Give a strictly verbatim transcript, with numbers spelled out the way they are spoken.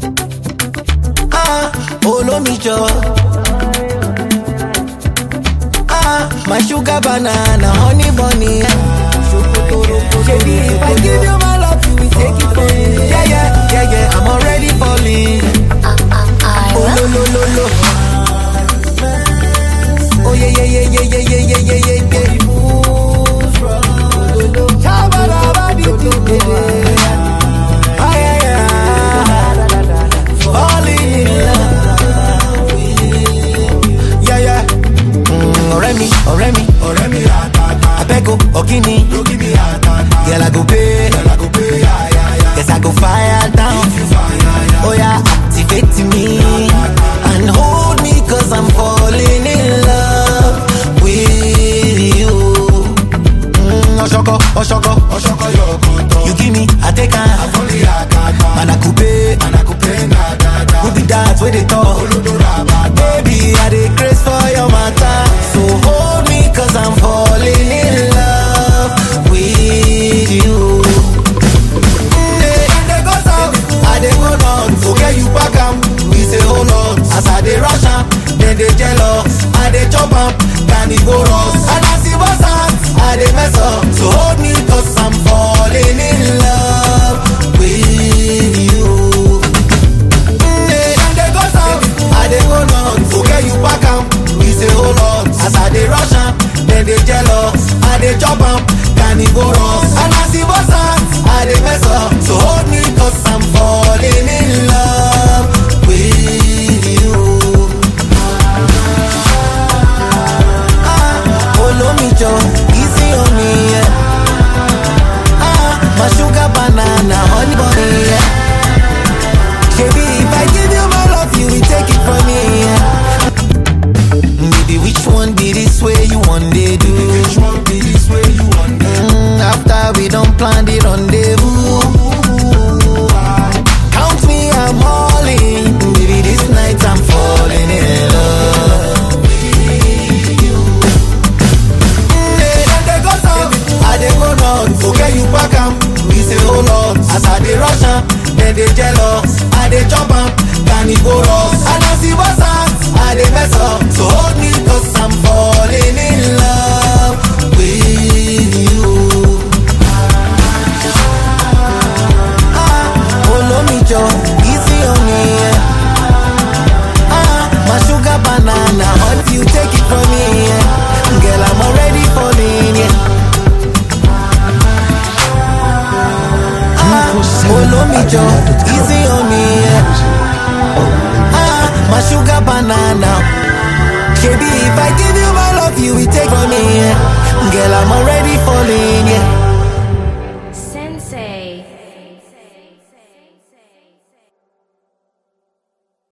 Ah, follow me, Joe. Ah, my sugar banana, honey bunny. Baby, if I give you my love, you will take it from me. Yeah, yeah, yeah, yeah, I'm already falling. Oh, lo, lo, lo, lo. Oh, yeah, yeah, yeah, yeah, yeah, yeah, yeah, yeah, yeah, yeah. Oh, yeah, yeah. Falling in love. Yeah, yeah. Mm, Oremi, Oremi, Oremi. I beg you, Okini. Girl, I go pay. Yes, I go fire down. Oh, yeah, activate me. And hold me, cause I'm falling in love with you. Mm, Oshoko, Oshoko, Oshoko, Yoko. You give me, I take a man, I could pay. Who be that, where they talk? Baby, I dey craze for your matter. So hold me, cause I'm falling in love with you. I dey go down, okay you back am. We say hold on, as I dey rush am, then they jealous. I dey chop am, can it go wrong? And as it was out, I dey mess up. So hold me, cause I'm falling in love with you. Then they go down, I dey go down, okay you back am. We say hold on, as I dey rush am, then they jealous. I dey chop am, can it go wrong? And as it was out, I dey mess up. So hold me, cause I'm falling in love with you. Ah, follow me, Joe. Easy on me, yeah. Ah, my sugar banana, honey bunny, yeah. Baby, if I give you my love, you will take it from me, yeah. Baby, which one be this way you want to do? Which one be this way you want to do? Mm, after we don't plan the rendezvous. Count me, I'm all in. Baby, this night I'm falling in love with you. Then they go down, I dey go down. Okay, you back am, we say hold on. As I dey rush am, then they jealous. I dey chop am, can it go wrong? And as it was out, I dey mess up. So hold me, cause I'm falling in love with you. Follow me, Joe, easy on me, yeah. Ah, my sugar banana, hot you take it from me, yeah. Girl, I'm already falling, yeah. Ah, follow me, Joe, easy on me, yeah. Ah, my sugar banana. Baby, if I give you my love, you will take from me, yeah.